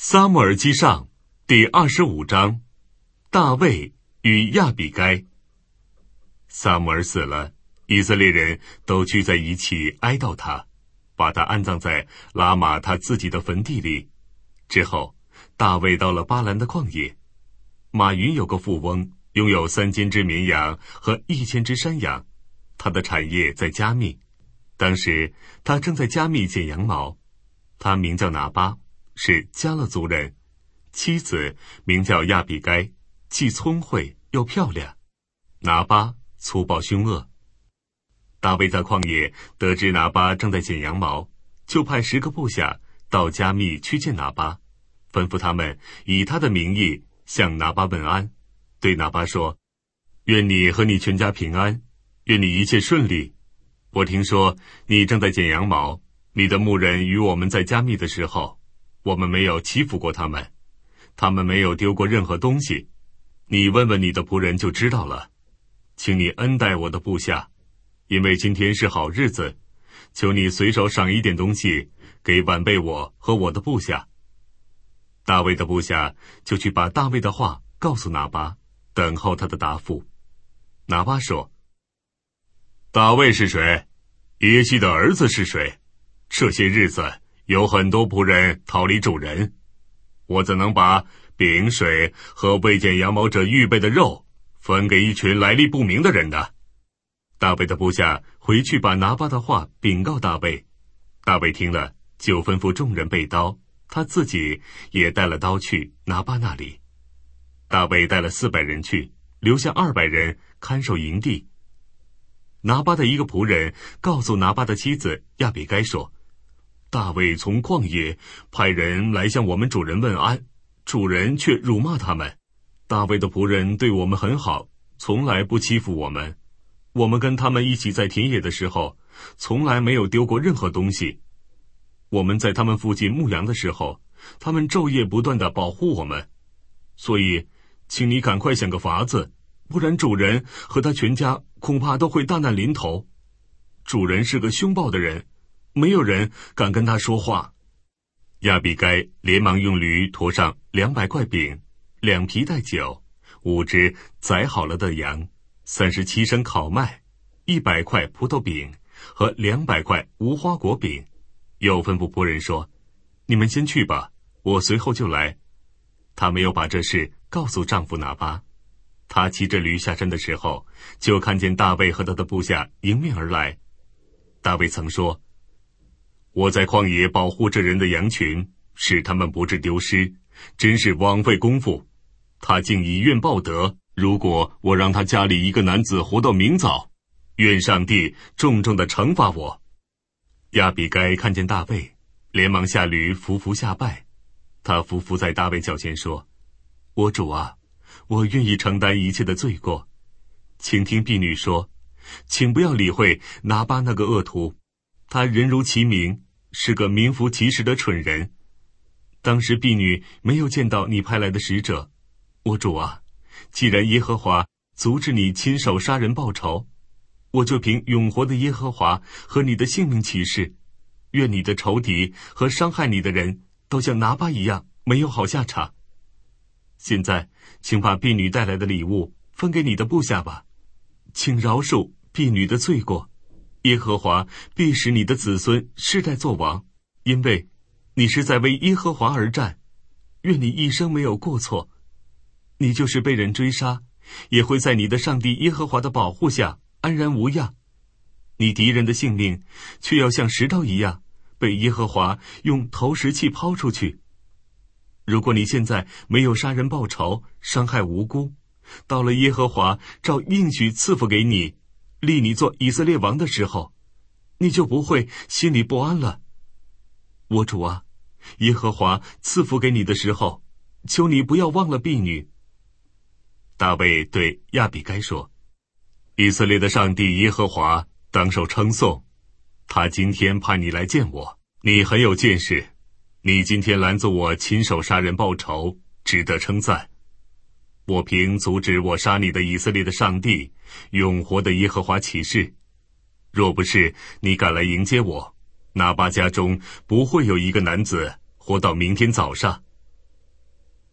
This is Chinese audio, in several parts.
撒母耳记上第25章，大卫与亚比该。撒母耳死了，以色列人都聚在一起哀悼他，把他安葬在拉玛他自己的坟地里。之后，大卫到了巴兰的旷野。马云有个富翁，拥有3000只绵羊和1000只山羊，他的产业在加密。当时他正在加密剪羊毛，他名叫拿巴，是迦勒族人，妻子名叫亚比该，既聪慧又漂亮。拿巴粗暴凶恶。大卫在旷野得知拿巴正在剪羊毛，就派10个部下到加密去见拿巴，吩咐他们以他的名义向拿巴问安，对拿巴说：愿你和你全家平安，愿你一切顺利。我听说你正在剪羊毛，你的牧人与我们在加密的时候，我们没有欺负过他们，他们没有丢过任何东西。你问问你的仆人就知道了。请你恩待我的部下，因为今天是好日子，求你随手赏一点东西给晚辈我和我的部下。大卫的部下就去把大卫的话告诉拿巴，等候他的答复。拿巴说：大卫是谁？耶西的儿子是谁？这些日子有很多仆人逃离主人，我怎能把饼水和为剪羊毛者预备的肉分给一群来历不明的人呢？大卫的部下回去把拿巴的话禀告大卫。大卫听了，就吩咐众人备刀，他自己也带了刀去拿巴那里。大卫带了400人去，留下200人看守营地。拿巴的一个仆人告诉拿巴的妻子亚比该说：大卫从旷野派人来向我们主人问安，主人却辱骂他们。大卫的仆人对我们很好，从来不欺负我们。我们跟他们一起在田野的时候，从来没有丢过任何东西。我们在他们附近牧羊的时候，他们昼夜不断地保护我们。所以，请你赶快想个法子，不然主人和他全家恐怕都会大难临头。主人是个凶暴的人，没有人敢跟他说话。亚比该连忙用驴驮上200块饼，2皮带酒，5只宰好了的羊，37升烤麦，100块葡萄饼和200块无花果饼，又吩咐仆人说：你们先去吧，我随后就来。她没有把这事告诉丈夫拿巴。她骑着驴下山的时候，就看见大卫和他的部下迎面而来。大卫曾说：我在旷野保护这人的羊群，使他们不致丢失，真是枉费功夫。他竟以怨报德，如果我让他家里一个男子活到明早，愿上帝重重地惩罚我。亚比该看见大卫，连忙下驴伏伏下拜。他伏伏在大卫脚前说：我主啊，我愿意承担一切的罪过。请听婢女说，请不要理会拿巴那个恶徒，他人如其名，是个名副其实的蠢人。当时婢女没有见到你派来的使者。我主啊，既然耶和华阻止你亲手杀人报仇，我就凭永活的耶和华和你的性命起誓，愿你的仇敌和伤害你的人都像拿巴一样没有好下场。现在请把婢女带来的礼物分给你的部下吧，请饶恕婢女的罪过。耶和华必使你的子孙世代作王，因为你是在为耶和华而战。愿你一生没有过错。你就是被人追杀，也会在你的上帝耶和华的保护下安然无恙。你敌人的性命却要像石头一样被耶和华用投石器抛出去。如果你现在没有杀人报仇，伤害无辜，到了耶和华照应许赐福给你，立你做以色列王的时候，你就不会心里不安了。我主啊，耶和华赐福给你的时候，求你不要忘了婢女。大卫对亚比该说：以色列的上帝耶和华当受称颂，他今天派你来见我，你很有见识，你今天拦阻我亲手杀人报仇，值得称赞。我凭阻止我杀你的以色列的上帝永活的耶和华起誓，若不是你赶来迎接我，拿巴家中不会有一个男子活到明天早上。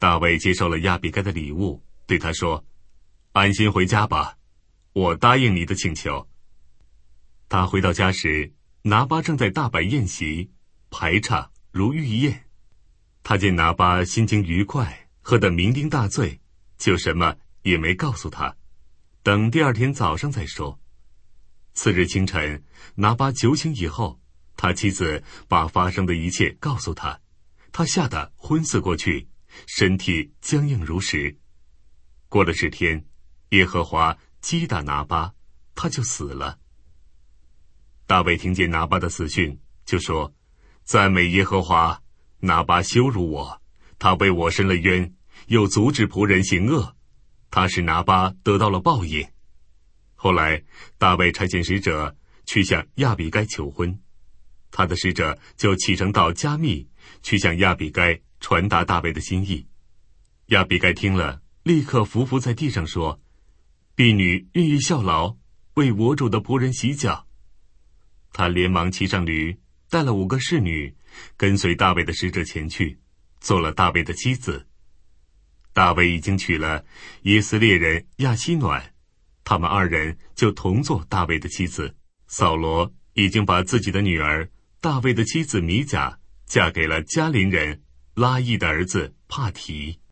大卫接受了亚比该的礼物，对他说：安心回家吧，我答应你的请求。他回到家时，拿巴正在大摆宴席，排场如御宴。他见拿巴心情愉快，喝得酩酊大醉，就什么也没告诉他，等第二天早上再说。次日清晨，拿巴酒醒以后，他妻子把发生的一切告诉他，他吓得昏死过去，身体僵硬如石。过了10天，耶和华击打拿巴，他就死了。大卫听见拿巴的死讯，就说：赞美耶和华，拿巴羞辱我，他为我伸了冤，又阻止仆人行恶，他使拿巴得到了报应。后来大卫差遣使者去向亚比该求婚，他的使者就启程到加密，去向亚比该传达大卫的心意。亚比该听了，立刻伏在地上说：婢女愿意效劳，为我主的仆人洗脚。他连忙骑上驴，带了5个侍女，跟随大卫的使者前去，做了大卫的妻子。大卫已经娶了耶斯列人亚希暖，他们2人就同做大卫的妻子。扫罗已经把自己的女儿大卫的妻子米甲嫁给了加林人拉亿的儿子帕提。